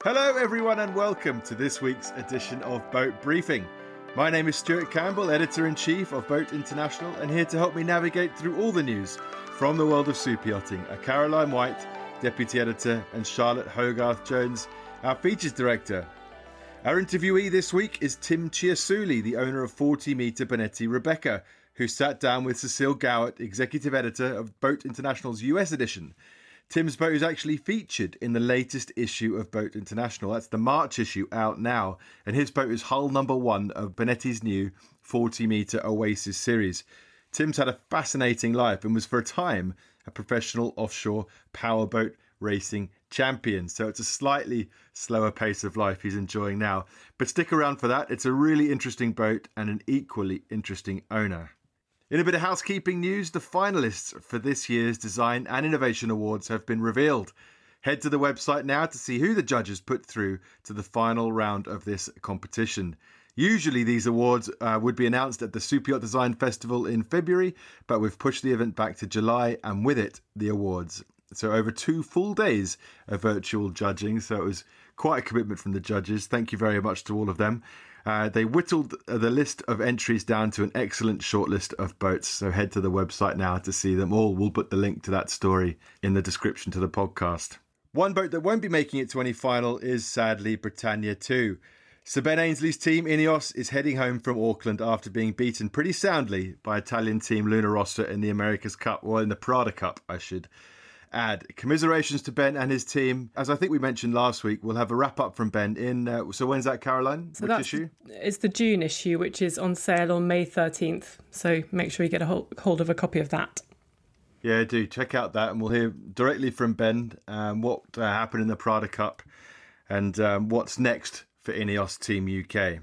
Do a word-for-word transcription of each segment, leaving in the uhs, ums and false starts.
Hello everyone and welcome to this week's edition of Boat Briefing. My name is Stuart Campbell, Editor-in-Chief of Boat International, and here to help me navigate through all the news from the world of super yachting are Caroline White, Deputy Editor, and Charlotte Hogarth-Jones, our Features Director. Our interviewee this week is Tim Chiasuli, the owner of forty metre Bonetti Rebecca, who sat down with Cecile Gowett, Executive Editor of Boat International's U S edition. Tim's boat is actually featured in the latest issue of Boat International. That's the March issue out now. And his boat is hull number one of Bonetti's new forty metre Oasis series. Tim's had a fascinating life and was for a time a professional offshore powerboat racing champion. So it's a slightly slower pace of life he's enjoying now. But stick around for that. It's a really interesting boat and an equally interesting owner. In a bit of housekeeping news, the finalists for this year's Design and Innovation Awards have been revealed. Head to the website now to see who the judges put through to the final round of this competition. Usually these awards uh, would be announced at the Super Yacht Design Festival in February, but we've pushed the event back to July and with it, the awards. So over two full days of virtual judging, so it was quite a commitment from the judges. Thank you very much to all of them. Uh, they whittled the list of entries down to an excellent shortlist of boats. So head to the website now to see them all. We'll put the link to that story in the description to the podcast. One boat that won't be making it to any final is sadly Britannia two. Sir Ben Ainsley's team Ineos is heading home from Auckland after being beaten pretty soundly by Italian team Luna Rossa in the America's Cup, or in the Prada Cup, I should add. Commiserations to Ben and his team. As I think we mentioned last week, we'll have a wrap up from Ben in, uh, so when's that, Caroline? So Which that's, issue? It's the June issue, which is on sale on May thirteenth. So make sure you get a hold, hold of a copy of that. Yeah, do. Check out that and we'll hear directly from Ben um, what uh, happened in the Prada Cup and um, what's next for Ineos Team U K.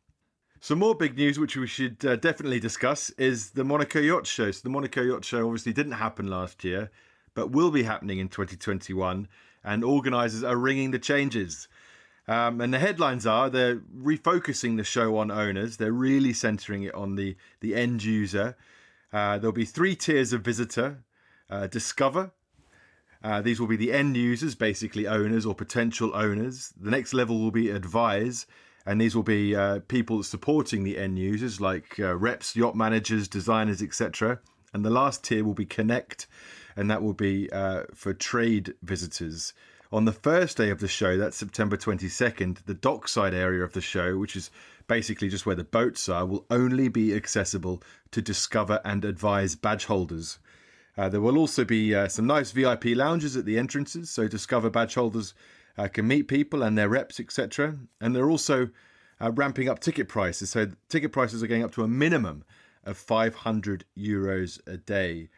Some more big news, which we should uh, definitely discuss, is the Monaco Yacht Show. So the Monaco Yacht Show obviously didn't happen last year, but will be happening in twenty twenty-one, and organisers are ringing the changes. Um, and the headlines are they're refocusing the show on owners. They're really centering it on the, the end user. Uh, there'll be three tiers of visitor. Uh, Discover. Uh, these will be the end users, basically owners or potential owners. The next level will be Advise. And these will be uh, people supporting the end users, like uh, reps, yacht managers, designers, et cetera. And the last tier will be Connect, and that will be uh, for trade visitors. On the first day of the show, that's September twenty-second, the dockside area of the show, which is basically just where the boats are, will only be accessible to Discover and Advise badge holders. Uh, there will also be uh, some nice V I P lounges at the entrances, so Discover badge holders uh, can meet people and their reps, et cetera. And they're also uh, ramping up ticket prices, so ticket prices are going up to a minimum of five hundred euros a day.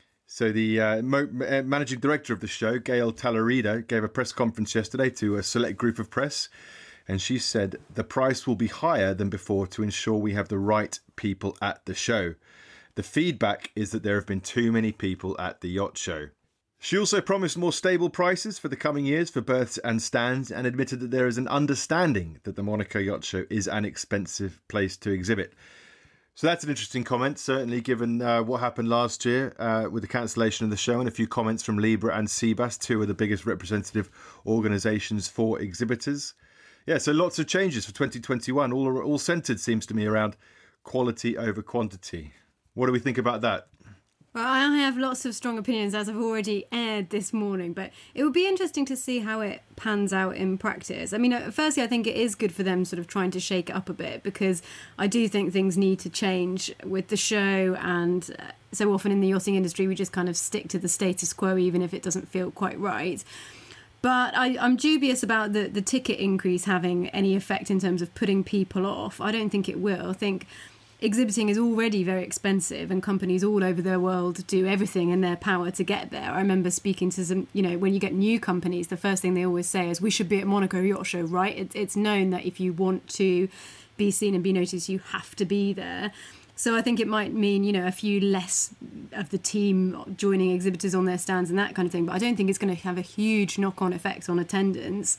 So the uh, mo- managing director of the show, Gail Tallarida, gave a press conference yesterday to a select group of press, and she said the price will be higher than before to ensure we have the right people at the show. The feedback is that there have been too many people at the yacht show. She also promised more stable prices for the coming years for berths and stands, and admitted that there is an understanding that the Monaco Yacht Show is an expensive place to exhibit. So that's an interesting comment, certainly given uh, what happened last year uh, with the cancellation of the show, and a few comments from Libra and Seabass, two of the biggest representative organisations for exhibitors. Yeah, so lots of changes for twenty twenty-one, all, all centred, seems to me, around quality over quantity. What do we think about that? Well, I have lots of strong opinions, as I've already aired this morning, but it would be interesting to see how it pans out in practice. I mean, firstly, I think it is good for them sort of trying to shake it up a bit, because I do think things need to change with the show, and uh, so often in the yachting industry, we just kind of stick to the status quo, even if it doesn't feel quite right. But I, I'm dubious about the, the ticket increase having any effect in terms of putting people off. I don't think it will. I think exhibiting is already very expensive, and companies all over the world do everything in their power to get there. I remember speaking to some, you know, when you get new companies, the first thing they always say is, we should be at Monaco Yacht Show, right? It, it's known that if you want to be seen and be noticed, you have to be there. So I think it might mean, you know, a few less of the team joining exhibitors on their stands and that kind of thing. But I don't think it's going to have a huge knock-on effect on attendance.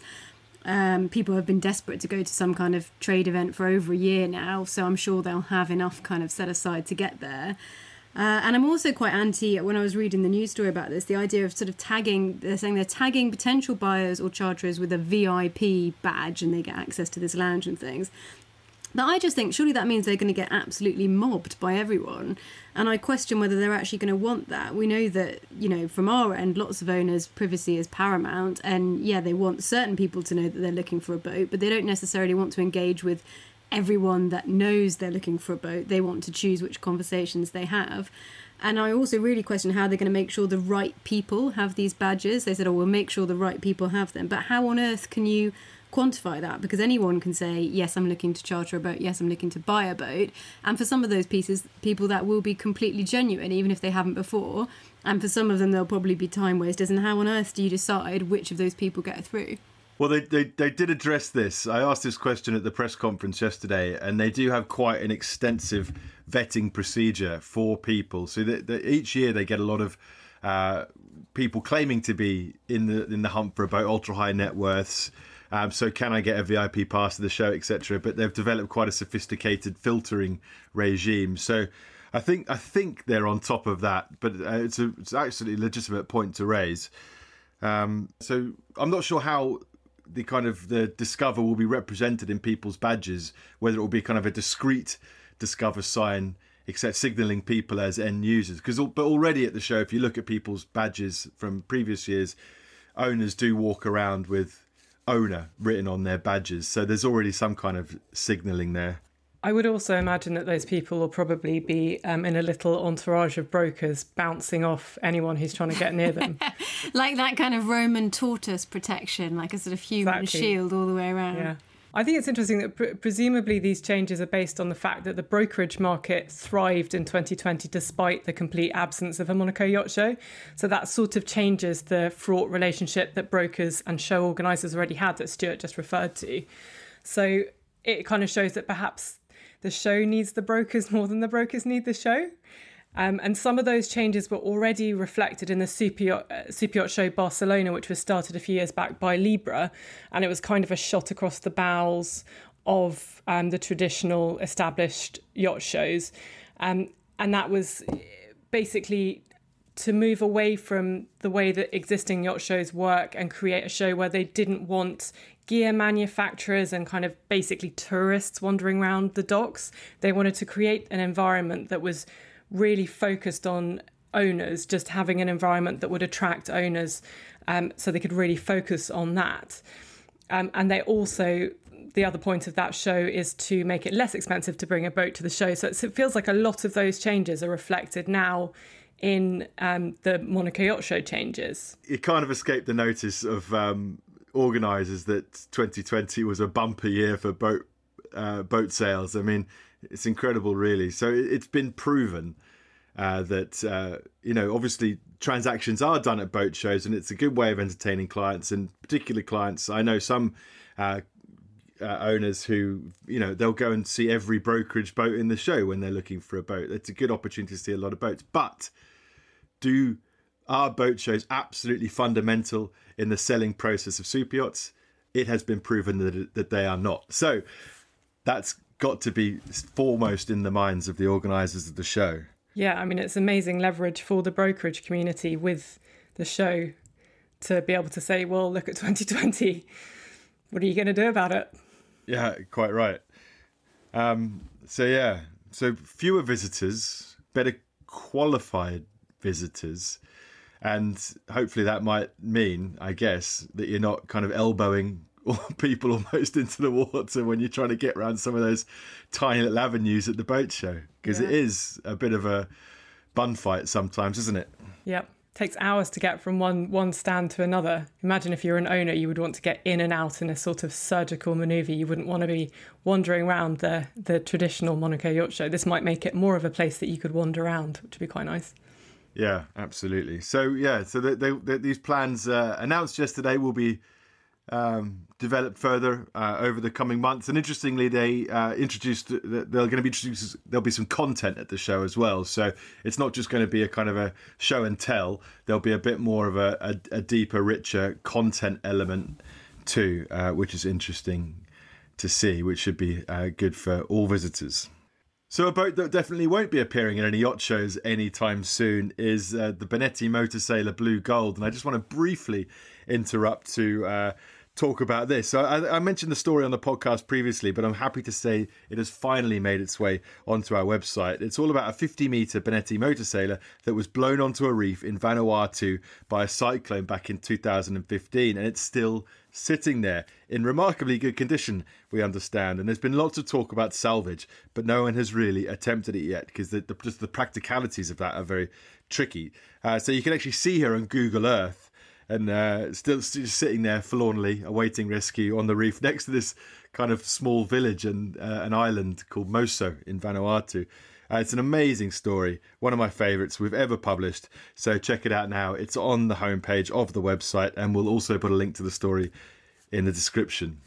Um, people have been desperate to go to some kind of trade event for over a year now, so I'm sure they'll have enough kind of set aside to get there. Uh, and I'm also quite anti, when I was reading the news story about this, the idea of sort of tagging, they're saying they're tagging potential buyers or charterers with a V I P badge and they get access to this lounge and things. But I just think surely that means they're going to get absolutely mobbed by everyone. And I question whether they're actually going to want that. We know that, you know, from our end, lots of owners, privacy is paramount. And yeah, they want certain people to know that they're looking for a boat, but they don't necessarily want to engage with everyone that knows they're looking for a boat. They want to choose which conversations they have. And I also really question how they're going to make sure the right people have these badges. They said, oh, we'll make sure the right people have them. But how on earth can you quantify that? Because anyone can say, yes, I'm looking to charter a boat, yes, I'm looking to buy a boat, and for some of those pieces people that will be completely genuine even if they haven't before, and for some of them they'll probably be time wasters. And how on earth do you decide which of those people get through? Well, they, they they did address this. I asked this question at the press conference yesterday, and they do have quite an extensive vetting procedure for people. So that, that each year they get a lot of uh, people claiming to be in the in the hunt for a boat, ultra high net worths. Um, so can I get a V I P pass to the show, et cetera. But they've developed quite a sophisticated filtering regime. So I think I think they're on top of that. But uh, it's, a, it's actually a legitimate point to raise. Um, so I'm not sure how the kind of the Discover will be represented in people's badges, whether it will be kind of a discrete Discover sign, except signalling people as end users. Because but already at the show, if you look at people's badges from previous years, owners do walk around with owner written on their badges, so there's already some kind of signalling there. I would also imagine that those people will probably be um, in a little entourage of brokers bouncing off anyone who's trying to get near them. Like that kind of Roman tortoise protection, like a sort of human Exactly. shield all the way around. Yeah. I think it's interesting that pre- presumably these changes are based on the fact that the brokerage market thrived in twenty twenty despite the complete absence of a Monaco Yacht Show. So that sort of changes the fraught relationship that brokers and show organisers already had that Stuart just referred to. So it kind of shows that perhaps the show needs the brokers more than the brokers need the show. Um, and some of those changes were already reflected in the Super Yacht, uh, Super Yacht Show Barcelona, which was started a few years back by Libra. And it was kind of a shot across the bows of um, the traditional established yacht shows. Um, and that was basically to move away from the way that existing yacht shows work and create a show where they didn't want gear manufacturers and kind of basically tourists wandering around the docks. They wanted to create an environment that was really focused on owners, just having an environment that would attract owners, um, so they could really focus on that. Um, and they also, the other point of that show is to make it less expensive to bring a boat to the show. So it's, it feels like a lot of those changes are reflected now in um, the Monaco Yacht Show changes. It kind of escaped the notice of um, organisers that twenty twenty was a bumper year for boat uh, boat sales. I mean, it's incredible, really. So it's been proven uh, that, uh, you know, obviously transactions are done at boat shows and it's a good way of entertaining clients, and particular clients. I know some uh, uh, owners who, you know, they'll go and see every brokerage boat in the show when they're looking for a boat. It's a good opportunity to see a lot of boats. But do are boat shows absolutely fundamental in the selling process of super yachts? It has been proven that, that they are not. So that's got to be foremost in the minds of the organisers of the show. Yeah, I mean, it's amazing leverage for the brokerage community with the show to be able to say, well, look at twenty twenty. What are you going to do about it? Yeah, quite right. Um, so, yeah, so fewer visitors, better qualified visitors. And hopefully that might mean, I guess, that you're not kind of elbowing people almost into the water when you're trying to get around some of those tiny little avenues at the boat show, because yeah. It is a bit of a bun fight sometimes, isn't it? Yep. Takes hours to get from one one stand to another. Imagine if you're an owner, you would want to get in and out in a sort of surgical manoeuvre. You wouldn't want to be wandering around the the traditional Monaco Yacht Show. This might make it more of a place that you could wander around, which would be quite nice. Yeah, absolutely. So yeah, so they, they, they, these plans uh, announced yesterday will be um, developed further uh, over the coming months. And interestingly, they uh, introduced they're going to be introduced. There'll be some content at the show as well. So it's not just going to be a kind of a show and tell. There'll be a bit more of a, a, a deeper, richer content element too, uh, which is interesting to see, which should be uh, good for all visitors. So a boat that definitely won't be appearing in any yacht shows anytime soon is uh, the Benetti Motor Sailor Blue Gold. And I just want to briefly interrupt to uh, talk about this. So I, I mentioned the story on the podcast previously, but I'm happy to say it has finally made its way onto our website. It's all about a fifty metre Benetti Motor Sailor that was blown onto a reef in Vanuatu by a cyclone back in two thousand fifteen, and it's still sitting there in remarkably good condition, we understand. And there's been lots of talk about salvage, but no one has really attempted it yet because the, the, just the practicalities of that are very tricky. Uh, so you can actually see her on Google Earth and uh, still, still sitting there forlornly awaiting rescue on the reef next to this kind of small village and uh, an island called Moso in Vanuatu. Uh, it's an amazing story, one of my favourites we've ever published. So check it out now. It's on the homepage of the website, and we'll also put a link to the story in the description.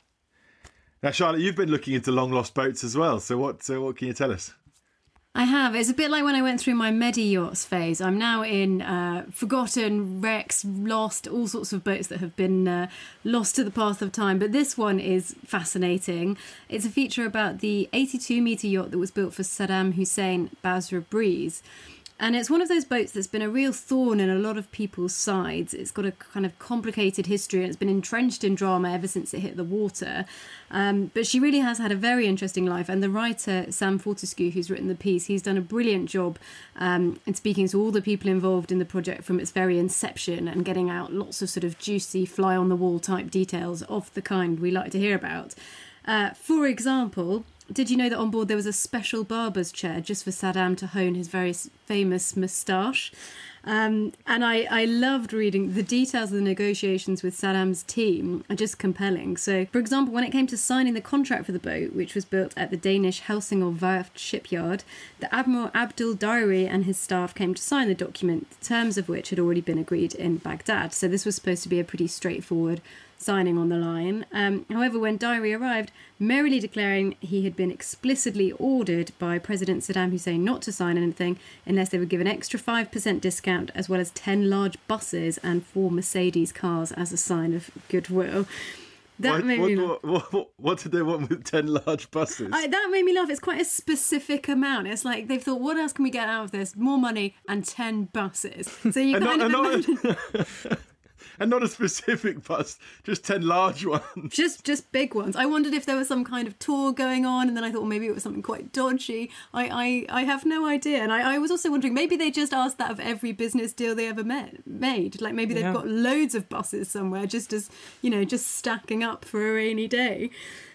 Now, Charlotte, you've been looking into long lost boats as well. So what, so what can you tell us? I have. It's a bit like when I went through my Medi yachts phase. I'm now in uh, forgotten, wrecks, lost, all sorts of boats that have been uh, lost to the path of time. But this one is fascinating. It's a feature about the eighty-two metre yacht that was built for Saddam Hussein, Basra Breeze. And it's one of those boats that's been a real thorn in a lot of people's sides. It's got a kind of complicated history and it's been entrenched in drama ever since it hit the water. Um, but she really has had a very interesting life. And the writer, Sam Fortescue, who's written the piece, he's done a brilliant job um, in speaking to all the people involved in the project from its very inception and getting out lots of sort of juicy fly-on-the-wall type details of the kind we like to hear about. Uh, for example, did you know that on board there was a special barber's chair just for Saddam to hone his very famous moustache? Um, and I, I loved reading the details of the negotiations with Saddam's team are just compelling. So, for example, when it came to signing the contract for the boat, which was built at the Danish Helsingør Værft shipyard, the Admiral Abdul Dairi and his staff came to sign the document, the terms of which had already been agreed in Baghdad. So this was supposed to be a pretty straightforward signing on the line. Um, however, when Dairi arrived, merrily declaring he had been explicitly ordered by President Saddam Hussein not to sign anything unless they would give an extra five percent discount as well as ten large buses and four Mercedes cars as a sign of goodwill. That what, made what, me what, what, what, what did they want with ten large buses? I, that made me laugh. It's quite a specific amount. It's like they've thought, what else can we get out of this? More money and ten buses. So you and kind not, of and imagine... not, and not a specific bus, just ten large ones. Just just big ones. I wondered if there was some kind of tour going on, and then I thought well, maybe it was something quite dodgy. I, I, I have no idea. And I, I was also wondering, maybe they just asked that of every business deal they ever met, made. Like maybe they've Yeah. got loads of buses somewhere, just as, you know, just stacking up for a rainy day.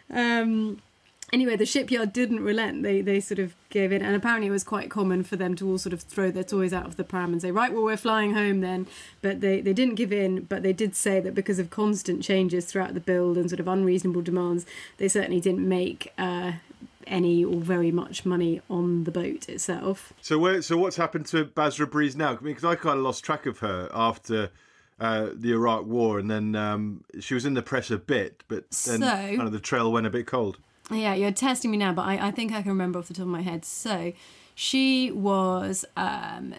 Um... Anyway, the shipyard didn't relent. They they sort of gave in. And apparently it was quite common for them to all sort of throw their toys out of the pram and say, right, well, we're flying home then. But they, they didn't give in. But they did say that because of constant changes throughout the build and sort of unreasonable demands, they certainly didn't make uh, any or very much money on the boat itself. So where? So what's happened to Basra Breeze now? Because I kind of lost track of her after uh, the Iraq War. And then um, she was in the press a bit, but then So- kind of the trail went a bit cold. Yeah, you're testing me now, but I, I think I can remember off the top of my head. So she was um,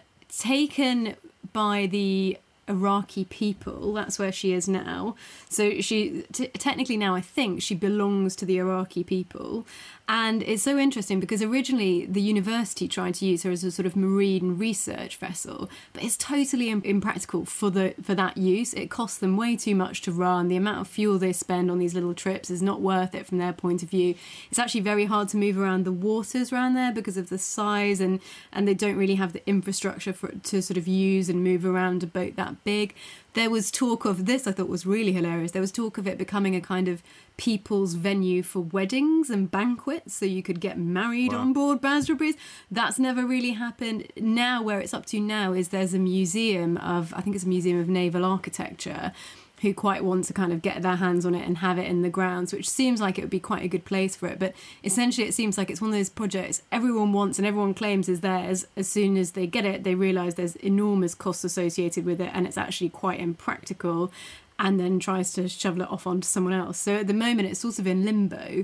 taken by the Iraqi people. That's where she is now. So she t- technically now I think she belongs to the Iraqi people. And it's so interesting because originally the university tried to use her as a sort of marine research vessel, but it's totally im- impractical for the for that use. It costs them way too much to run. The amount of fuel they spend on these little trips is not worth it from their point of view. It's actually very hard to move around the waters around there because of the size, and, and they don't really have the infrastructure for to sort of use and move around a boat that big. There was talk of this, I thought was really hilarious. There was talk of it becoming a kind of people's venue for weddings and banquets, so you could get married Wow. on board Basra Breeze. That's never really happened. Now, where it's up to now is there's a museum of, I think it's a museum of naval architecture, who quite want to kind of get their hands on it and have it in the grounds, which seems like it would be quite a good place for it. But essentially, it seems like it's one of those projects everyone wants and everyone claims is theirs. As soon as they get it, they realise there's enormous costs associated with it, and it's actually quite impractical, and then tries to shovel it off onto someone else. So at the moment, it's sort of in limbo.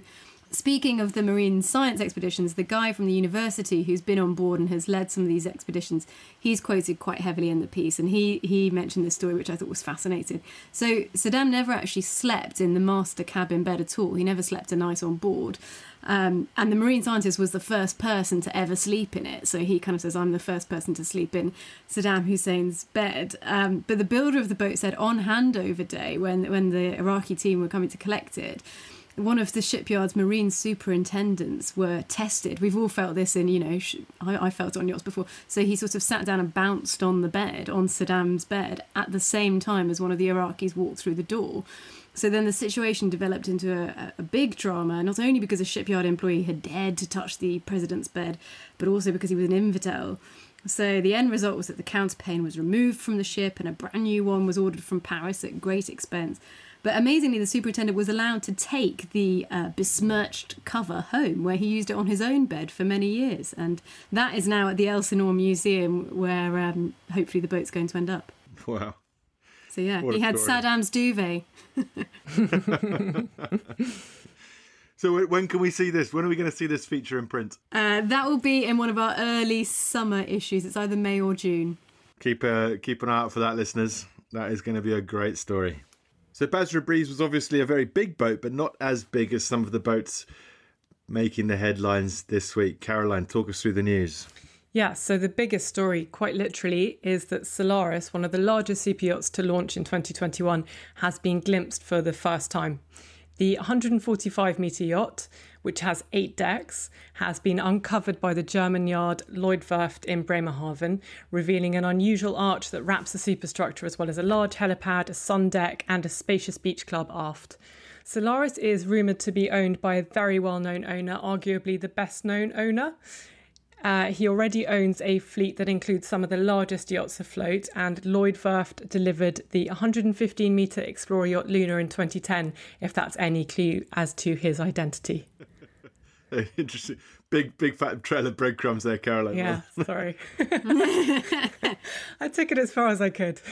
Speaking of the marine science expeditions, the guy from the university who's been on board and has led some of these expeditions, he's quoted quite heavily in the piece, and he, he mentioned this story, which I thought was fascinating. So Saddam never actually slept in the master cabin bed at all. He never slept a night on board. Um, and the marine scientist was the first person to ever sleep in it. So he kind of says, I'm the first person to sleep in Saddam Hussein's bed. Um, but the builder of the boat said on handover day, when, when the Iraqi team were coming to collect it, one of the shipyard's marine superintendents were tested. We've all felt this in, you know, sh- I, I felt it on yachts before. So he sort of sat down and bounced on the bed, on Saddam's bed, at the same time as one of the Iraqis walked through the door. So then the situation developed into a, a big drama, not only because a shipyard employee had dared to touch the president's bed, but also because he was an infidel. So the end result was that the counterpane was removed from the ship and a brand new one was ordered from Paris at great expense. But amazingly, the superintendent was allowed to take the uh, besmirched cover home, where he used it on his own bed for many years. And that is now at the Elsinore Museum, where um, hopefully the boat's going to end up. Wow. So yeah, What he a had story. Saddam's duvet. So when can we see this? When are we going to see this feature in print? Uh, that will be in one of our early summer issues. It's either May or June. Keep uh, keep an eye out for that, listeners. That is going to be a great story. So Basra Breeze was obviously a very big boat, but not as big as some of the boats making the headlines this week. Caroline, talk us through the news. Yeah, so the biggest story, quite literally, is that Solaris, one of the largest super yachts to launch in twenty twenty-one, has been glimpsed for the first time. The one hundred forty-five metre yacht, which has eight decks, has been uncovered by the German yard Lloydwerft in Bremerhaven, revealing an unusual arch that wraps the superstructure, as well as a large helipad, a sun deck and a spacious beach club aft. Solaris is rumoured to be owned by a very well-known owner, arguably the best-known owner. Uh, he already owns a fleet that includes some of the largest yachts afloat, and Lloydwerft delivered the one hundred fifteen metre Explorer yacht Luna in twenty ten, if that's any clue as to his identity. Interesting. Big, big fat trail of breadcrumbs there, Caroline. Yeah, sorry. I took it as far as I could.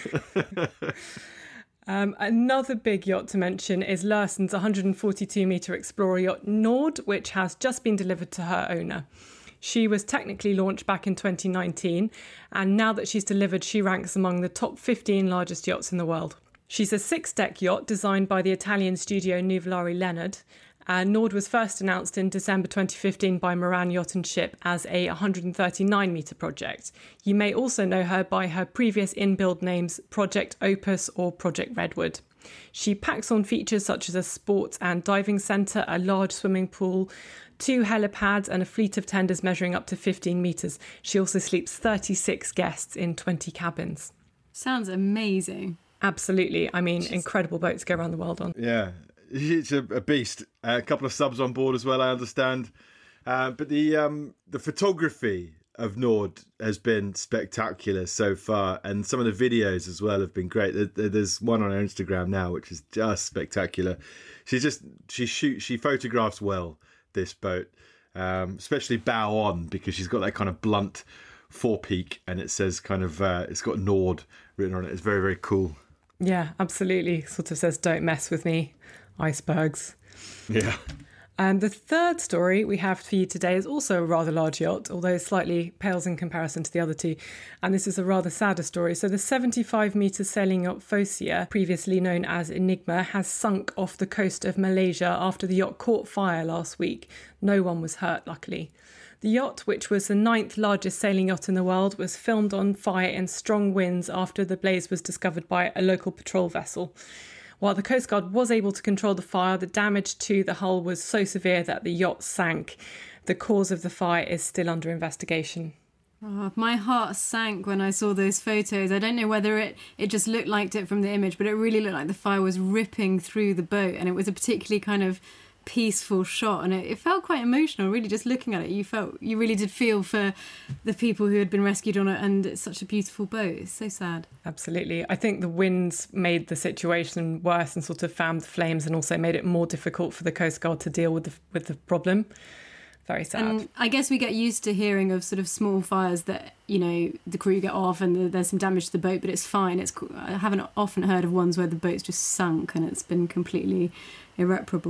Um, another big yacht to mention is Lursen's one hundred forty-two metre Explorer yacht Nord, which has just been delivered to her owner. She was technically launched back in twenty nineteen, and now that she's delivered, she ranks among the top fifteen largest yachts in the world. She's a six-deck yacht designed by the Italian studio Nuvolari Leonard. Uh, Nord was first announced in December twenty fifteen by Moran Yacht and Ship as a one hundred thirty-nine metre project. You may also know her by her previous in-build names Project Opus or Project Redwood. She packs on features such as a sports and diving centre, a large swimming pool, two helipads and a fleet of tenders measuring up to fifteen metres. She also sleeps thirty-six guests in twenty cabins. Sounds amazing. Absolutely. I mean, incredible boat to go around the world on. Yeah, it's a, a beast. Uh, a couple of subs on board as well, I understand. Uh, but the um, the photography of Nord has been spectacular so far, and some of the videos as well have been great. There, there's one on her Instagram now which is just spectacular. She just she shoots, she photographs well, this boat, um, especially bow on, because she's got that kind of blunt forepeak, and it says kind of uh, it's got Nord written on it. It's very, very cool. Yeah, absolutely. Sort of says, don't mess with me, icebergs. Yeah. And the third story we have for you today is also a rather large yacht, although slightly pales in comparison to the other two. And this is a rather sadder story. So the seventy-five metre sailing yacht Focia, previously known as Enigma, has sunk off the coast of Malaysia after the yacht caught fire last week. No one was hurt, luckily. The yacht, which was the ninth largest sailing yacht in the world, was filmed on fire in strong winds after the blaze was discovered by a local patrol vessel. While the Coast Guard was able to control the fire, the damage to the hull was so severe that the yacht sank. The cause of the fire is still under investigation. Oh, my heart sank when I saw those photos. I don't know whether it, it just looked like it from the image, but it really looked like the fire was ripping through the boat, and it was a particularly kind of peaceful shot, and it, it felt quite emotional, really, just looking at it. You felt, you really did feel for the people who had been rescued on it, and it's such a beautiful boat. It's so sad. Absolutely. I think the winds made the situation worse and sort of fanned the flames, and also made it more difficult for the Coast Guard to deal with the, with the problem. Very sad. And I guess we get used to hearing of sort of small fires that, you know, the crew get off and the, there's some damage to the boat, but it's fine. It's I haven't often heard of ones where the boat's just sunk and it's been completely irreparable.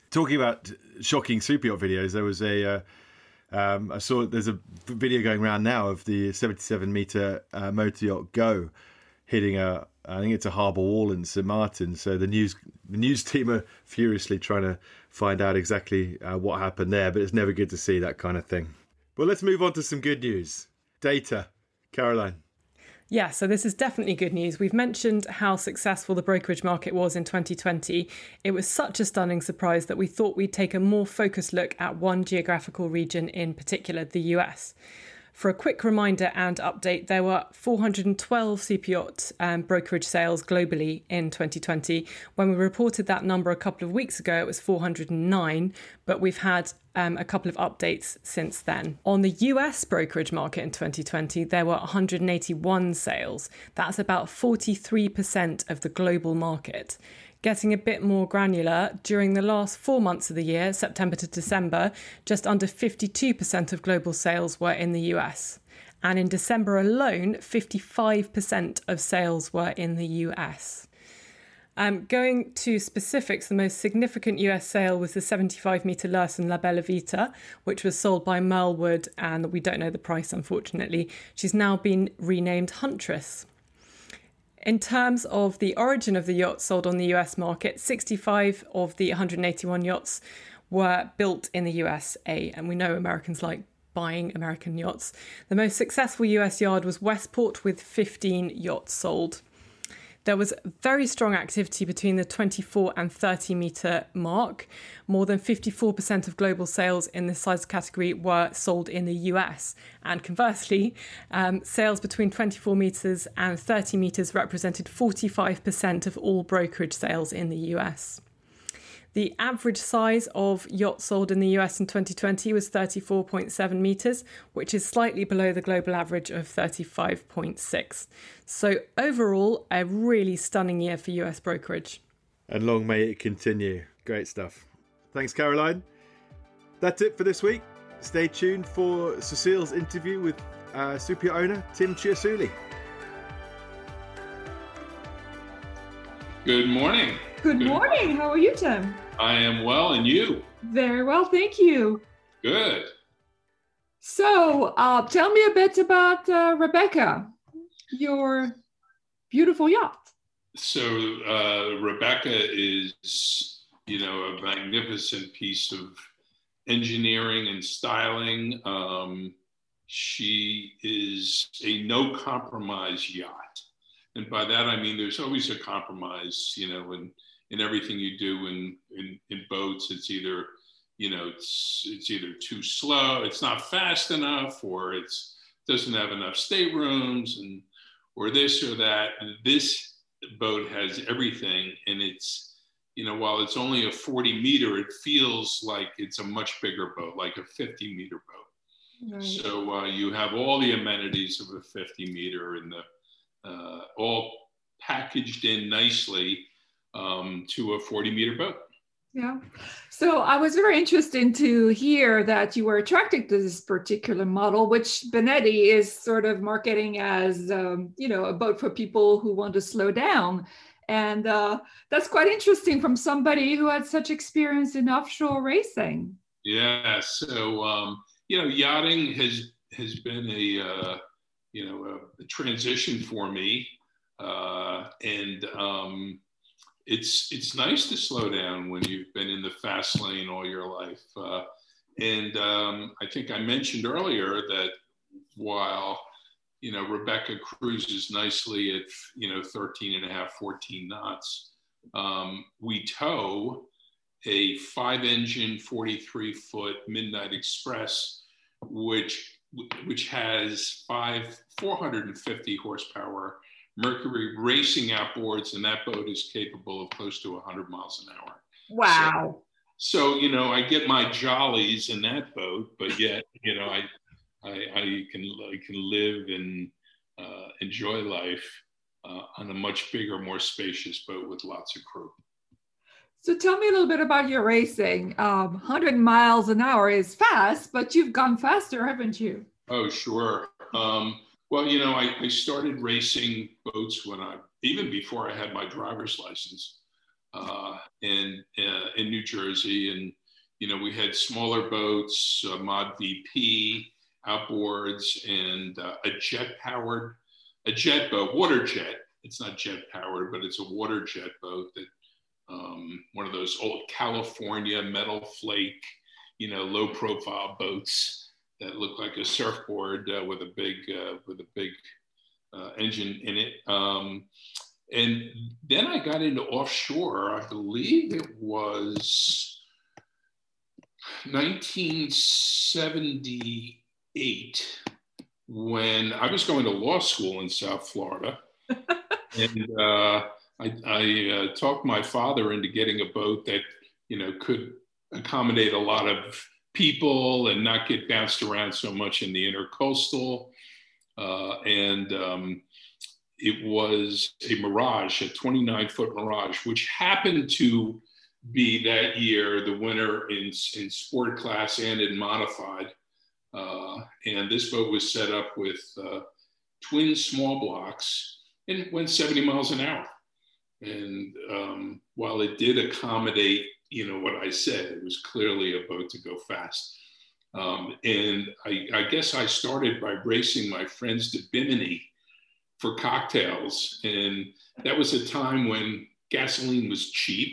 Talking about shocking super yacht videos, there was a, uh, um, I saw there's a video going around now of the seventy-seven metre uh, motor yacht Go hitting a, I think it's a harbour wall in Saint Martin. So the news the news team are furiously trying to find out exactly uh, what happened there, but it's never good to see that kind of thing. Well, let's move on to some good news. Data. Caroline. Yeah, so this is definitely good news. We've mentioned how successful the brokerage market was in twenty twenty. It was such a stunning surprise that we thought we'd take a more focused look at one geographical region in particular, the U S. For a quick reminder and update, there were four hundred twelve super yacht um, brokerage sales globally in twenty twenty. When we reported that number a couple of weeks ago, it was four hundred nine, but we've had um, a couple of updates since then. On the U S brokerage market in twenty twenty, there were one hundred eighty-one sales. That's about forty-three percent of the global market. Getting a bit more granular, during the last four months of the year, September to December, just under fifty-two percent of global sales were in the U S. And in December alone, fifty-five percent of sales were in the U S. Um, going to specifics, the most significant U S sale was the seventy-five metre Lursen La Bella Vita, which was sold by Merlwood, and we don't know the price, unfortunately. She's now been renamed Huntress. In terms of the origin of the yachts sold on the U S market, sixty-five of the one hundred eighty-one yachts were built in the U S A, and we know Americans like buying American yachts. The most successful U S yard was Westport with fifteen yachts sold. There was very strong activity between the twenty-four and thirty metre mark. More than fifty-four percent of global sales in this size category were sold in the U S. And conversely, um, sales between twenty-four metres and thirty metres represented forty-five percent of all brokerage sales in the U S. The average size of yachts sold in the U S in twenty twenty was thirty-four point seven metres, which is slightly below the global average of thirty-five point six. So overall, a really stunning year for U S brokerage. And long may it continue. Great stuff. Thanks, Caroline. That's it for this week. Stay tuned for Cecile's interview with uh, super yacht owner Tim Chiasuli. Good morning. Good morning. How are you, Tim? I am well, and you? Very well, thank you. Good. So, uh, tell me a bit about uh, Rebecca, your beautiful yacht. So, uh, Rebecca is, you know, a magnificent piece of engineering and styling. Um, she is a no-compromise yacht. And by that, I mean, there's always a compromise, you know, in, in everything you do in, in, in boats. It's either, you know, it's, it's either too slow, it's not fast enough, or it's doesn't have enough staterooms, and or this or that. And this boat has everything. And it's, you know, while it's only a forty meter, it feels like it's a much bigger boat, like a fifty meter boat. Right. So uh, you have all the amenities of a fifty meter and the Uh, all packaged in nicely um, to a forty meter boat. Yeah. So I was very interested to hear that you were attracted to this particular model, which Benetti is sort of marketing as, um, you know, a boat for people who want to slow down. And uh, that's quite interesting from somebody who had such experience in offshore racing. Yeah. So, um, you know, yachting has, has been a, uh, you know, a, a transition for me. Uh, and um, it's, it's nice to slow down when you've been in the fast lane all your life. Uh, and um, I think I mentioned earlier that while, you know, Rebecca cruises nicely at, you know, thirteen and a half, fourteen knots, um, we tow a five engine, forty-three foot Midnight Express, which which has five four hundred fifty horsepower Mercury racing outboards, and that boat is capable of close to one hundred miles an hour. Wow. So, so you know, I get my jollies in that boat, but yet, you know, I I, I can I can live and uh, enjoy life uh, on a much bigger, more spacious boat with lots of crew. So tell me a little bit about your racing. Um, one hundred miles an hour is fast, but you've gone faster, haven't you? Oh, sure. Um, well, you know, I, I started racing boats when I, even before I had my driver's license. uh, in uh, in New Jersey, and you know we had smaller boats, uh, Mod V P, outboards, and uh, a jet-powered, a jet boat, water jet. It's not jet-powered, but it's a water jet boat that um, one of those old California metal flake, you know, low-profile boats that look like a surfboard uh, with a big uh, with a big uh, engine in it. Um, and then I got into offshore. I believe it was nineteen seventy-eight when I was going to law school in South Florida, and uh, I, I uh, talked my father into getting a boat that you know could accommodate a lot of people and not get bounced around so much in the intercoastal. Uh, and um, it was a Mirage, a twenty-nine foot Mirage, which happened to be that year the winner in, in sport class and in modified. Uh, and this boat was set up with uh, twin small blocks and it went seventy miles an hour. And um, while it did accommodate, you know, what I said, it was clearly a boat to go fast. Um, and I, I guess I started by racing my friends to Bimini for cocktails. And that was a time when gasoline was cheap.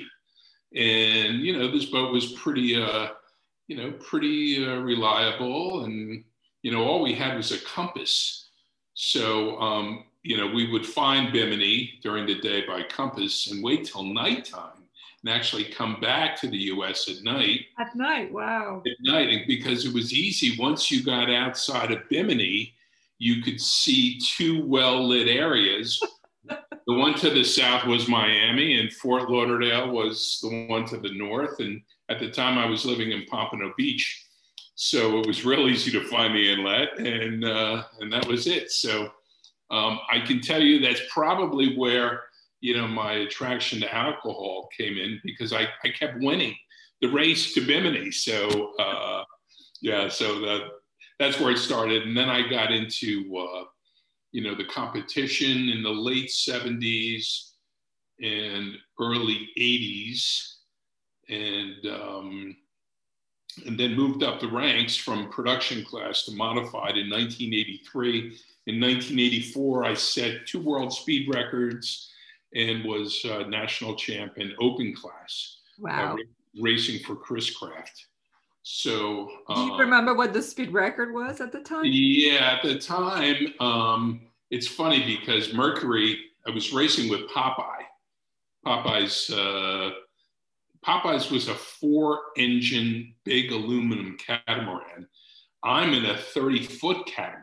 And, you know, this boat was pretty, uh, you know, pretty uh, reliable. And, you know, all we had was a compass. So, um, you know, we would find Bimini during the day by compass and wait till nighttime and actually come back to the U S at night. At night, wow. At night, and because it was easy. Once you got outside of Bimini, you could see two well-lit areas. The one to the south was Miami, and Fort Lauderdale was the one to the north. And at the time, I was living in Pompano Beach, so it was real easy to find the inlet, and uh, and that was it. So um, I can tell you that's probably where you know my attraction to alcohol came in, because I, I kept winning the race to Bimini. So uh, yeah, so that that's where it started, and then I got into uh, you know, the competition in the late seventies and early eighties, and um, and then moved up the ranks from production class to modified in nineteen eighty-three. In nineteen eighty-four, I set two world speed records and was uh, national champ in open class. Wow. Uh, racing for Chris Craft. So, do you uh, remember what the speed record was at the time? Yeah, at the time, um, it's funny because Mercury, I was racing with Popeye. Popeye's, uh, Popeye's was a four engine big aluminum catamaran. I'm in a thirty foot catamaran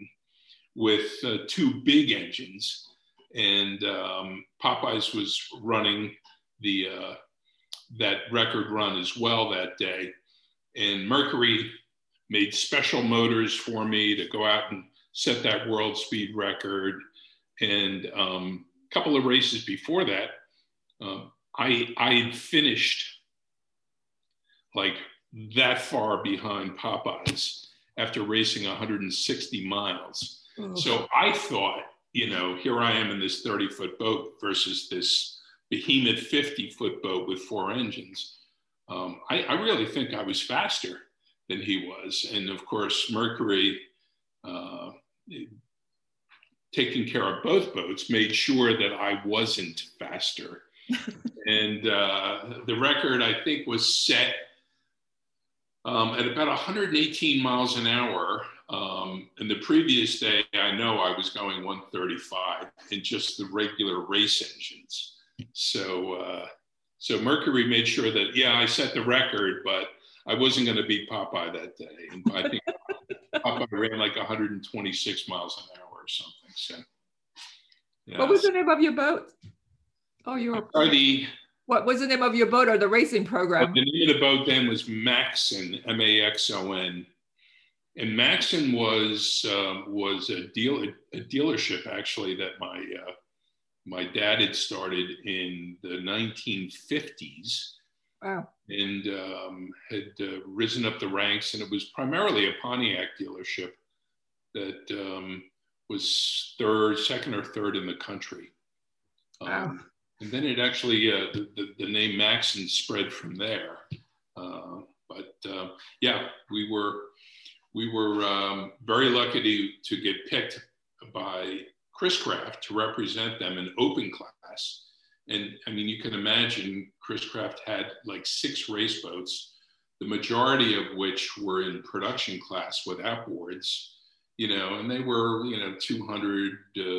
with uh, two big engines. And um, Popeye's was running the uh, that record run as well that day. And Mercury made special motors for me to go out and set that world speed record. And um, a couple of races before that, uh, I, I had finished like that far behind Popeye's after racing one hundred sixty miles. Oh. So I thought, you know, here I am in this thirty foot boat versus this behemoth fifty foot boat with four engines. Um, I, I really think I was faster than he was. And of course, Mercury, uh, taking care of both boats, made sure that I wasn't faster. And uh, the record, I think, was set um, at about one hundred eighteen miles an hour. Um, and the previous day, I know I was going one thirty-five in just the regular race engines. So, uh, so Mercury made sure that, yeah, I set the record, but I wasn't going to beat Popeye that day. And I think Popeye ran like one hundred twenty-six miles an hour or something. So, yeah. What was the name of your boat? Oh, you were. Or the, what was the name of your boat or the racing program? The name of the boat then was Maxon, M A X O N. And Maxon was uh, was a deal a dealership actually that my uh, my dad had started in the nineteen fifties. Wow. And um, had uh, risen up the ranks, and it was primarily a Pontiac dealership that um, was third, second or third in the country. Um, wow. and then it actually, uh, the, the, the name Maxon spread from there. Uh, but uh, yeah, we were, we were um, very lucky to, to get picked by Chris-Craft to represent them in open class. And I mean, you can imagine Chris-Craft had like six race boats, the majority of which were in production class with outboards, you know, and they were, you know, two hundred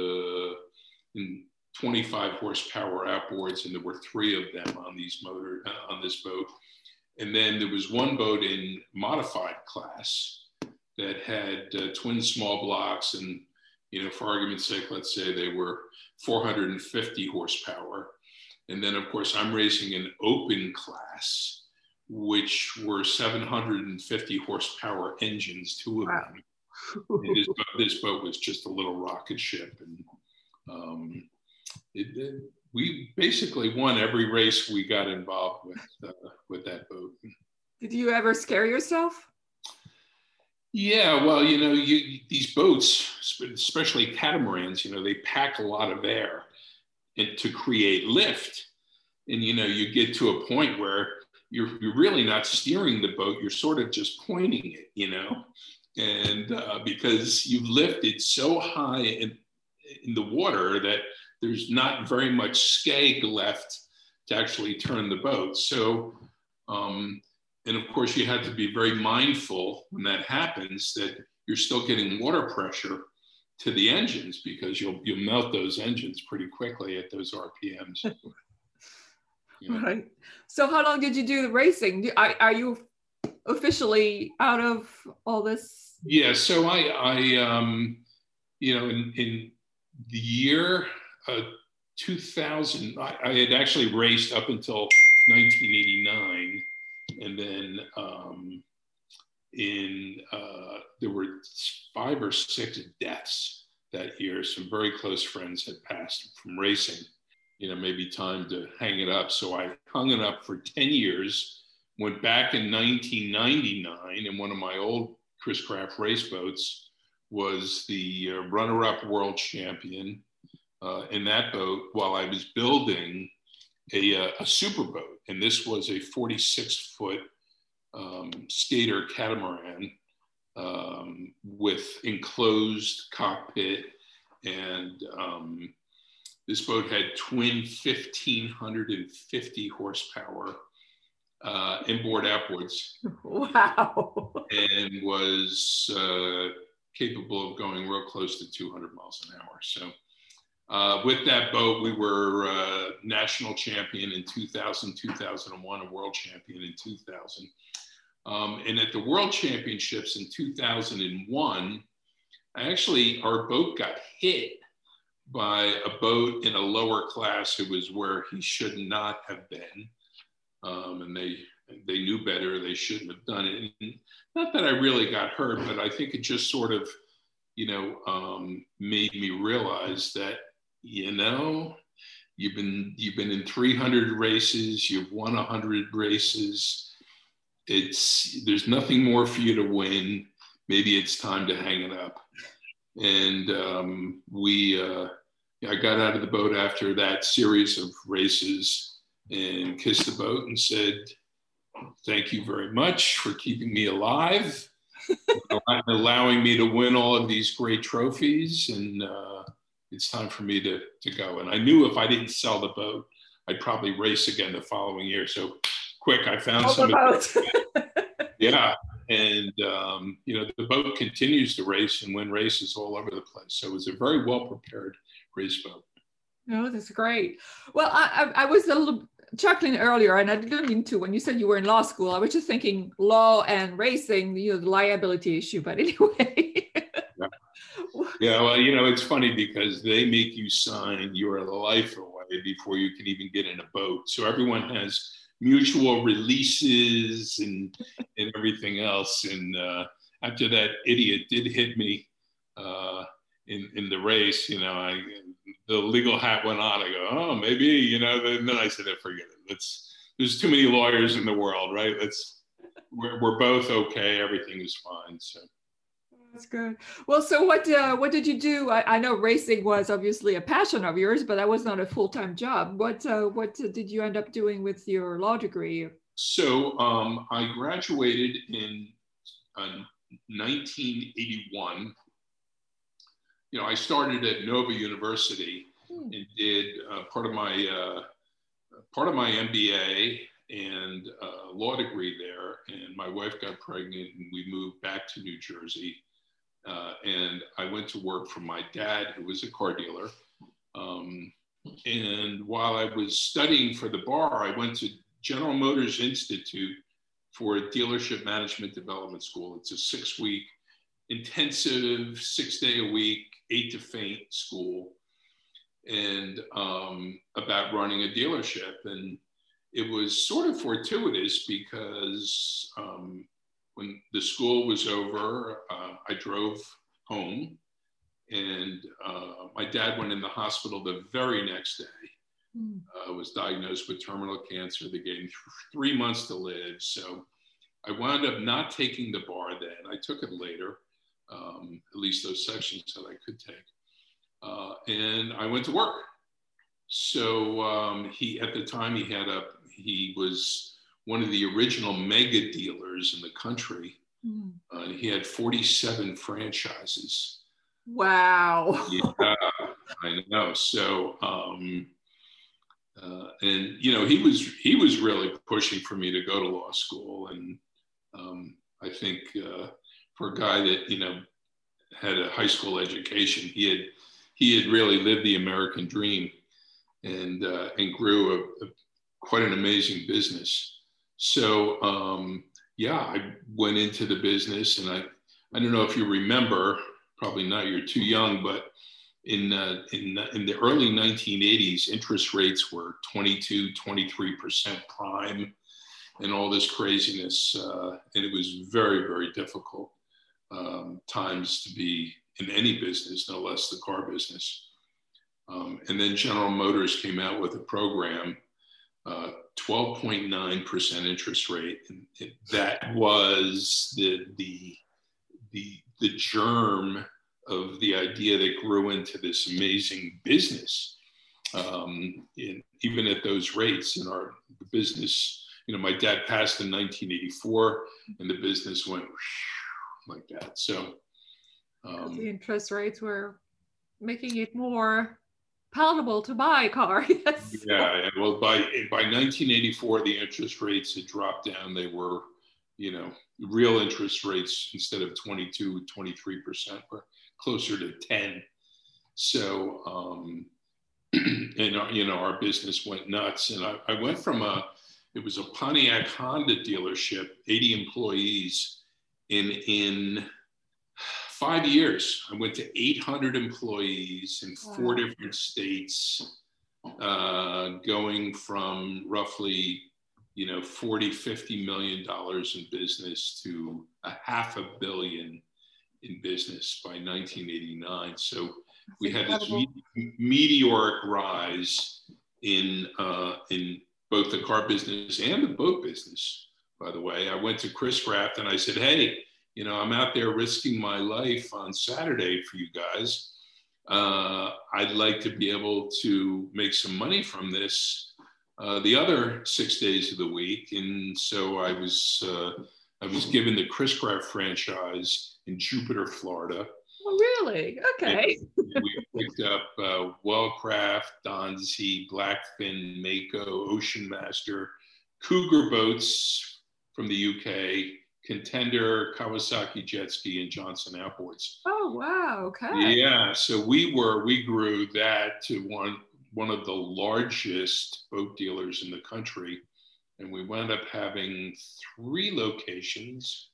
twenty-five horsepower outboards, and there were three of them on these motor, uh, on this boat. And then there was one boat in modified class that had uh, twin small blocks, and, you know, for argument's sake, let's say they were four hundred fifty horsepower. And then, of course, I'm racing in open class, which were seven hundred fifty horsepower engines, two of Wow. them. And this, boat, this boat was just a little rocket ship. And um, it, it, we basically won every race we got involved with, uh, with that boat. Did you ever scare yourself? Yeah, well, you know, you, these boats, especially catamarans, you know, they pack a lot of air and to create lift. And, you know, you get to a point where you're, you're really not steering the boat, you're sort of just pointing it, you know, and uh, because you've lifted so high in, in the water that there's not very much skeg left to actually turn the boat. So, um, and of course, you have to be very mindful when that happens that you're still getting water pressure to the engines, because you'll you'll melt those engines pretty quickly at those R P Ms. You know? Right. So how long did you do the racing? Are, are you officially out of all this? Yeah. So I, I um, you know, in, in the year uh, two thousand, I, I had actually raced up until nineteen eighty-nine. And then um, in uh, there were five or six deaths that year. Some very close friends had passed from racing. You know, maybe time to hang it up. So I hung it up for ten years, went back in nineteen ninety-nine, and one of my old Chris-Craft race boats was the uh, runner-up world champion uh, in that boat while I was building a, uh, a super boat. And this was a forty-six foot um, skater catamaran um, with enclosed cockpit. And um, this boat had twin fifteen fifty horsepower uh, inboard outboards. Wow. And was uh, capable of going real close to two hundred miles an hour. So uh, with that boat, we were uh, national champion in two thousand, two thousand one, a world champion in two thousand. Um, and at the World Championships in two thousand one, actually, our boat got hit by a boat in a lower class who was where he should not have been. Um, and they they knew better, they shouldn't have done it. And not that I really got hurt, but I think it just sort of, you know, um, made me realize that, you know, you've been you've been in three hundred races, you've won one hundred races. It's there's nothing more for you to win. Maybe it's time to hang it up. And um, we, uh, I got out of the boat after that series of races and kissed the boat and said, "Thank you very much for keeping me alive, allowing me to win all of these great trophies. And uh, it's time for me to, to go." And I knew if I didn't sell the boat, I'd probably race again the following year. So quick, I found All somebody. Yeah. And, um, you know, the boat continues to race and win races all over the place. So it was a very well-prepared race boat. No, that's great. Well, I, I, I was a little chuckling earlier, and I didn't mean to, when you said you were in law school, I was just thinking law and racing, you know, the liability issue, but anyway. Yeah. Yeah, well, you know, it's funny because they make you sign your life away before you can even get in a boat. So everyone has mutual releases and and everything else. And uh, after that idiot did hit me uh, in in the race, you know, I the legal hat went on. I go, oh, maybe, you know. And then I said, oh, forget it. Let's. There's too many lawyers in the world, right? Let's. We're we're both okay. Everything is fine. So. That's good. Well, so what uh, what did you do? I, I know racing was obviously a passion of yours, but that was not a full-time job. What uh, what did you end up doing with your law degree? So um, I graduated in uh, nineteen eighty-one. You know, I started at Nova University hmm. and did uh, part of my uh, part of my M B A and uh, law degree there. And my wife got pregnant, and we moved back to New Jersey. Uh, and I went to work for my dad, who was a car dealer. Um, and while I was studying for the bar, I went to General Motors Institute for a dealership management development school. It's a six-week intensive, six day a week, eight to faint school, and um, about running a dealership. And it was sort of fortuitous because um, when the school was over, uh, I drove home, and uh, my dad went in the hospital the very next day. Mm. Uh, was diagnosed with terminal cancer. They gave him th- three months to live. So I wound up not taking the bar then. I took it later, um, at least those sections that I could take. Uh, and I went to work. So um, he, at the time he had a, he was one of the original mega dealers in the country. Mm. Uh, he had forty-seven franchises. Wow. Yeah, I know. So, um, uh, and you know, he was he was really pushing for me to go to law school, and um, I think uh, for a guy that you know had a high school education, he had he had really lived the American dream, and uh, and grew a, a quite an amazing business. So um, yeah, I went into the business, and I I don't know if you remember, probably not, you're too young, but in uh, in in the early nineteen eighties, interest rates were twenty-two, twenty-three percent prime, and all this craziness, uh, and it was very, very difficult um, times to be in any business, no less the car business. Um, and then General Motors came out with a program, uh, twelve point nine percent interest rate, and it, that was the the the the germ of the idea that grew into this amazing business. Um, in, even at those rates in our business, you know, my dad passed in nineteen eighty-four, and the business went like that. So um, the interest rates were making it more palatable to buy a car. Yes. Yeah. Well, by by nineteen eighty-four, the interest rates had dropped down. They were, you know, real interest rates, instead of twenty-two, twenty-three percent, were closer to ten. So, um, and our, you know, our business went nuts. And I, I went from a, it was a Pontiac Honda dealership, eighty employees, in in five years. I went to eight hundred employees in wow. four different states, uh, going from roughly, you know, forty, fifty million dollars in business to a half a billion in business by nineteen eighty-nine. So that's we incredible. Had this me- meteoric rise in uh, in both the car business and the boat business. By the way, I went to Chris Craft and I said, "Hey, you know, I'm out there risking my life on Saturday for you guys. Uh, I'd like to be able to make some money from this uh, the other six days of the week." And so I was uh, I was given the Chris Craft franchise in Jupiter, Florida. Oh, really? Okay. And we picked up uh, Wellcraft, Donzi, Blackfin, Mako, Ocean Master, Cougar boats from the U K, Contender, Kawasaki jet ski, and Johnson outboards. Oh, wow. Okay. Yeah. So we were, we grew that to one, one of the largest boat dealers in the country. And we wound up having three locations,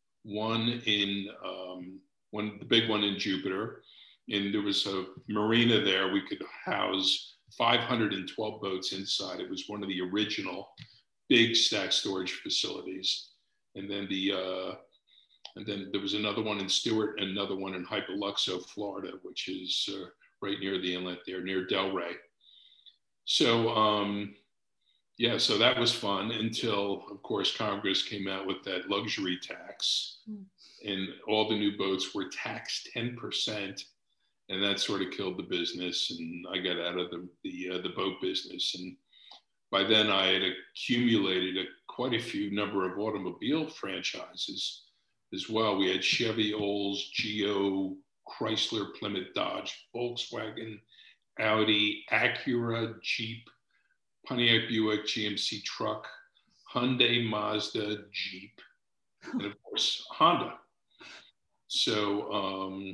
one in, um, one, the big one in Jupiter. And there was a marina there. We could house five hundred twelve boats inside. It was one of the original big stack storage facilities. And then the, uh, and then there was another one in Stewart and another one in Hypoluxo, Florida, which is uh, right near the inlet there, near Delray. So, um, yeah, so that was fun until, of course, Congress came out with that luxury tax, mm. and all the new boats were taxed ten percent, and that sort of killed the business. And I got out of the the, uh, the boat business, and by then I had accumulated a, quite a few number of automobile franchises as well. We had Chevy, Olds, Geo, Chrysler, Plymouth, Dodge, Volkswagen, Audi, Acura, Jeep, Pontiac, Buick, G M C truck, Hyundai, Mazda, Jeep, and of course Honda. So, um,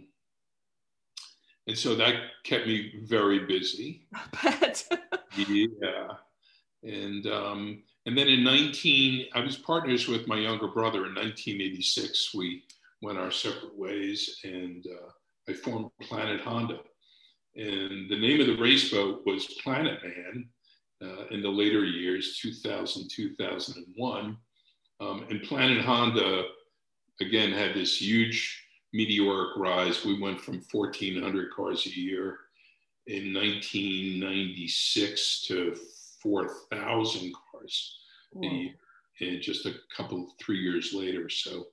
and so that kept me very busy. I bet. Yeah. And um, and then in nineteen, I was partners with my younger brother in nineteen eighty-six. We went our separate ways, and uh, I formed Planet Honda. And the name of the race boat was Planet Man uh, in the later years, two thousand, two thousand one. Um, and Planet Honda, again, had this huge meteoric rise. We went from fourteen hundred cars a year in nineteen ninety-six to four thousand cars a year, and just a couple, three years later. So,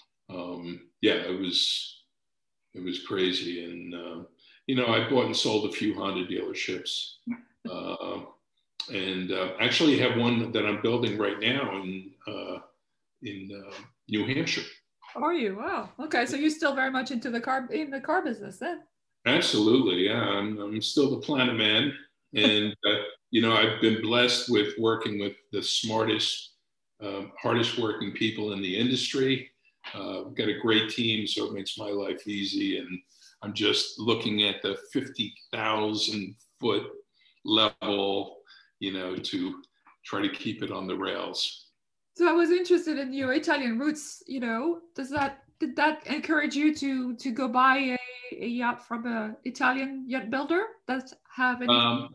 um, yeah, it was, it was crazy. And, uh, you know, I bought and sold a few Honda dealerships, uh, and uh, actually have one that I'm building right now in, uh, in uh, New Hampshire. Are you? Wow. Okay. So you're still very much into the car, in the car business then? Absolutely. Yeah. I'm, I'm still the Planet Man. And, uh, you know, I've been blessed with working with the smartest, um, hardest working people in the industry. Uh, I've got a great team, so it makes my life easy. And I'm just looking at the fifty thousand foot level, you know, to try to keep it on the rails. So I was interested in your Italian roots, you know, does that, did that encourage you to, to go buy a, a yacht from an Italian yacht builder? Does have any? Um,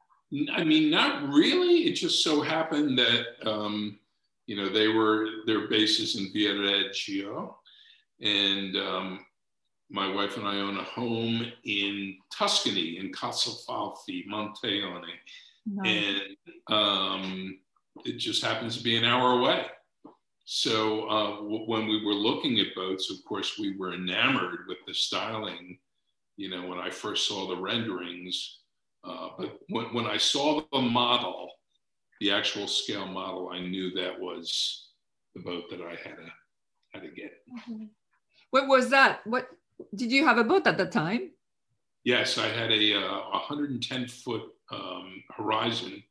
I mean, not really. It just so happened that, um, you know, they were, their bases in Viareggio, and um, my wife and I own a home in Tuscany, in Castelfalfi, Monteone. Nice. And um, it just happens to be an hour away. So uh, w- when we were looking at boats, of course, we were enamored with the styling, you know, when I first saw the renderings. Uh, but when, when I saw the model, the actual scale model, I knew that was the boat that I had to, had to get. Mm-hmm. What was that? What did you have a boat at the time? Yes, I had a uh, one hundred ten foot um, Horizon,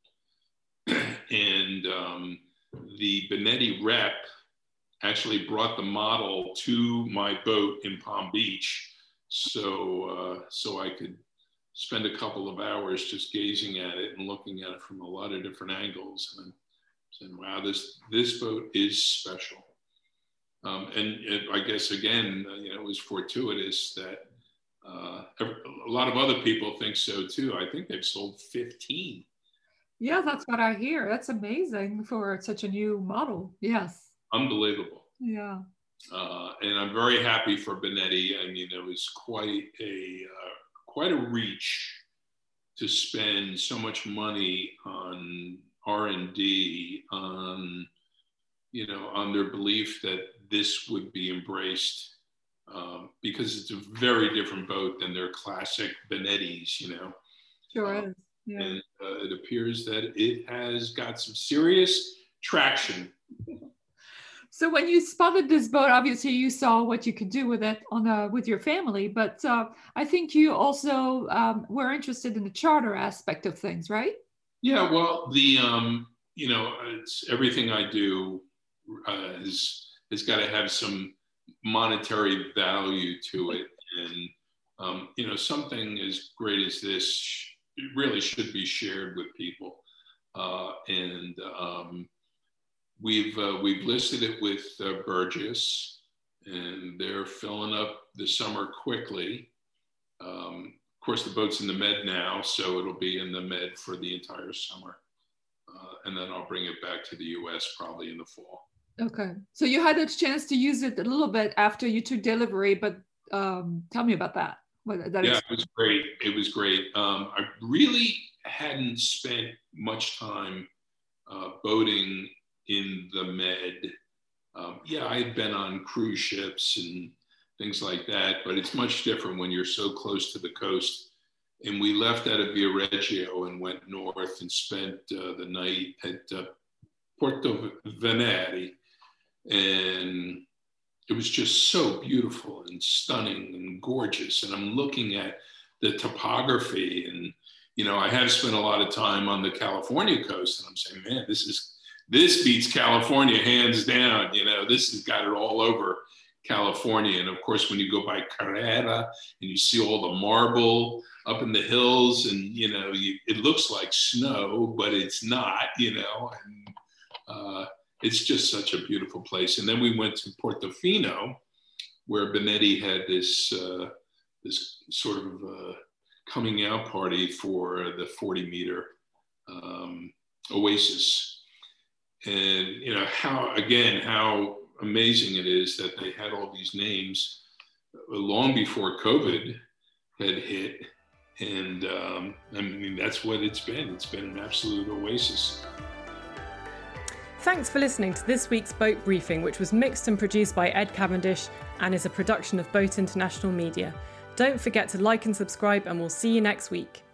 and um, the Benetti rep actually brought the model to my boat in Palm Beach, so uh, so I could spend a couple of hours just gazing at it and looking at it from a lot of different angles, and saying, "Wow, this this boat is special." Um, and it, I guess again, you know, it was fortuitous that uh, a lot of other people think so too. I think they've sold fifteen. Yeah, that's what I hear. That's amazing for such a new model. Yes. Unbelievable. Yeah. Uh, and I'm very happy for Benetti. I mean, it was quite a uh, quite a reach to spend so much money on R and D, on, you know, on their belief that this would be embraced, um, because it's a very different boat than their classic Benettis, you know. Sure uh, is. Yeah. And uh, it appears that it has got some serious traction. So when you spotted this boat, obviously you saw what you could do with it on a, with your family, but uh, I think you also um, were interested in the charter aspect of things, right? Yeah, well, the, um, you know, it's everything I do uh, is, has got to have some monetary value to it. And, um, you know, something as great as this really should be shared with people. Uh, and um, we've, uh, we've listed it with uh, Burgess, and they're filling up the summer quickly. Um, of course, the boat's in the Med now, so it'll be in the Med for the entire summer. Uh, and then I'll bring it back to the U S probably in the fall. Okay. So you had a chance to use it a little bit after you took delivery, but um, tell me about that. What, that yeah, it was great. It was great. Um, I really hadn't spent much time uh, boating in the Med. Um, yeah, I had been on cruise ships and things like that, but it's much different when you're so close to the coast. And we left out of Viareggio and went north and spent uh, the night at uh, Porto Venere. And it was just so beautiful and stunning and gorgeous. And I'm looking at the topography, and, you know, I have spent a lot of time on the California coast, and I'm saying, man, this is, this beats California hands down. You know, this has got it all over California. And of course, when you go by Carrera and you see all the marble up in the hills, and, you know, you, it looks like snow, but it's not, you know, and uh, it's just such a beautiful place. And then we went to Portofino, where Benetti had this, uh, this sort of uh, coming out party for the forty meter um, Oasis. And, you know, how, again, how amazing it is that they had all these names long before COVID had hit. And um, I mean, that's what it's been. It's been an absolute oasis. Thanks for listening to this week's Boat Briefing, which was mixed and produced by Ed Cavendish and is a production of Boat International Media. Don't forget to like and subscribe, and we'll see you next week.